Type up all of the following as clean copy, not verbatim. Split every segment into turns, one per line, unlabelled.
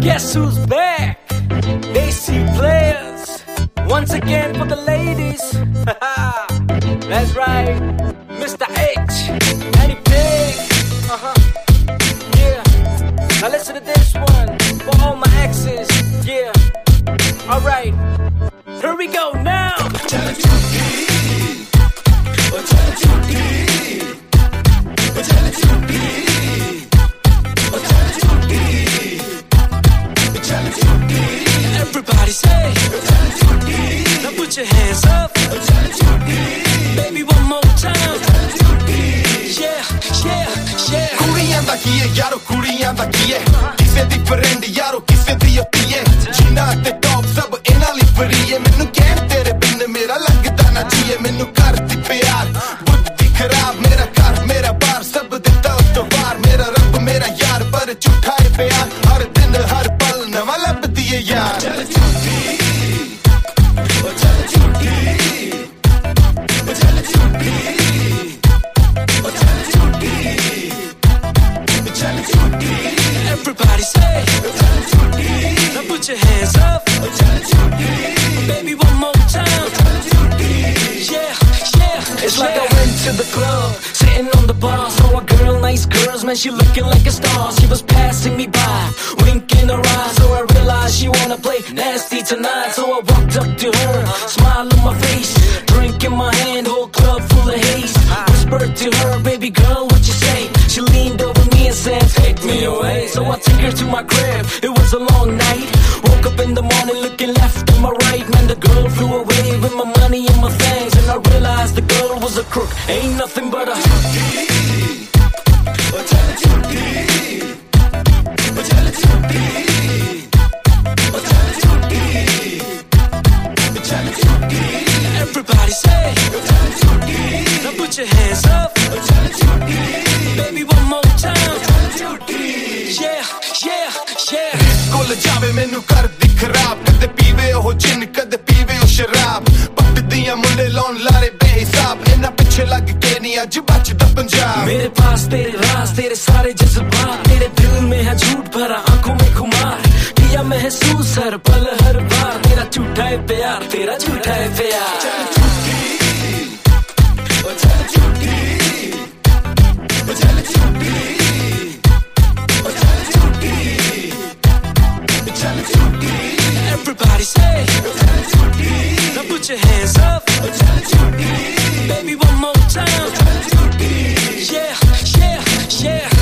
Guess who's back? Desi Players. Once again for the ladies. That's right, Mr. H. Annie Pig. Yeah. Now listen to this one for all my exes. Yeah. Alright. Here we go now. Everybody say, now put your hands up, baby one more time. Yeah, yeah, yeah.
ਕੁੜੀਆਂ ਦਾ ਕੀ ਹੈ ਯਾਰੋ ਕੁੜੀਆਂ ਦਾ ਕੀ ਹੈ ਕਿਸੇ ਦੀ friend ਯਾਰੋ ਕਿਸੇ ਦੀ ਆਪੀ ਹੈ ਜੀਨਾ ਤੇ top ਸਭ ਇਹਨਾਂ ਲਈ ਫਰੀ ਹੈ ਮੈਨੂੰ ਕਹਿਣ ਤੇਰੇ ਬਿਨ ਮੇਰਾ ਲੱਗਦਾ ਨਾ ਜੀਏ ਮੈਨੂੰ ਕਰਦੀ ਪਿਆਰ ਬੁੱਧੀ ਖਰਾਬ ਮੇਰਾ ਘਰ ਮੇਰਾ ਬਾਰ ਸਭ ਦਿੱਤਾ ਉਸ ਤੋਂ ਬਾਹਰ ਮੇਰਾ ਰੱਬ ਮੇਰਾ ਯਾਰ ਪਰ ਝੂਠਾ ਹੈ ਪਿਆਰ ਹਰ ਦਿਨ ਹਰ ਪਲ ਨਵਾਂ ਲੱਭਦੀ ਹੈ ਯਾਰ ਚੱਲ ਝੂਠੀ ਉਹ ਚੱਲ ਝੂਠੀ ਉਹ ਚੱਲ ਝੂਠੀ ਉਹ ਚੱਲ ਝੂਠੀ
Everybody say, now put your hands up, baby one more time. Yeah, yeah. It's like I went to the club, sitting on the bar, saw a girl, nice girls, man, she looking like a star. She was passing me by, winking her eyes, so I realized she wanna play nasty tonight. So I walked up to her, smile on my face, drink in my hand, whole club full of haze. Whispered to her, baby girl, what you say? She leaned over me and said, take me away. So I took her to my crib, it was a long night. Woke up in the morning looking left and my right. Man, the girl flew away with my money and my things, and I realized the girl was a crook, ain't nothing but a Everybody say, now put your hands up, baby one more time. Yeah, yeah, yeah.
ਕੋਲ ਜਾਵੇ ਮੈਨੂੰ ਕਰਦੀ ਖਰਾਬ ਕਦੇ ਪੀਵੇ ਉਹ ਜਿੰਨ ਕਦੇ ਪੀਵੇ ਉਹ ਸ਼ਰਾਬ ਪੱਟਦੀਆਂ ਮੁੰਡੇ ਲਾਉਣ ਲਾਰੇ ਬੇਹਿਸਾਬ ਇਹਨਾਂ ਪਿੱਛੇ ਲੱਗ ਕੇ ਨਹੀਂ ਅੱਜ ਬਚਦਾ ਪੰਜਾਬ
मेरे पास तेरे राज तेरे सारे जज्बात तेरे दिल में है झूठ भरा आंखों में खुमार किया महसूस हर पल हर बार तेरा झूठा है प्यार तेरा झूठा है प्यार
चल झूठी ओ चल झूठी ओ चल झूठी ओ चल झूठी ओ चल झूठी
Everybody say, now put your hands up, baby one more time. Yeah, yeah, yeah.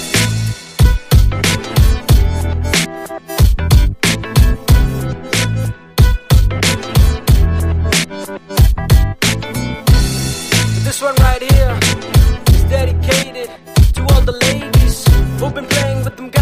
This one right here is dedicated to all the ladies who've been playing with them guys.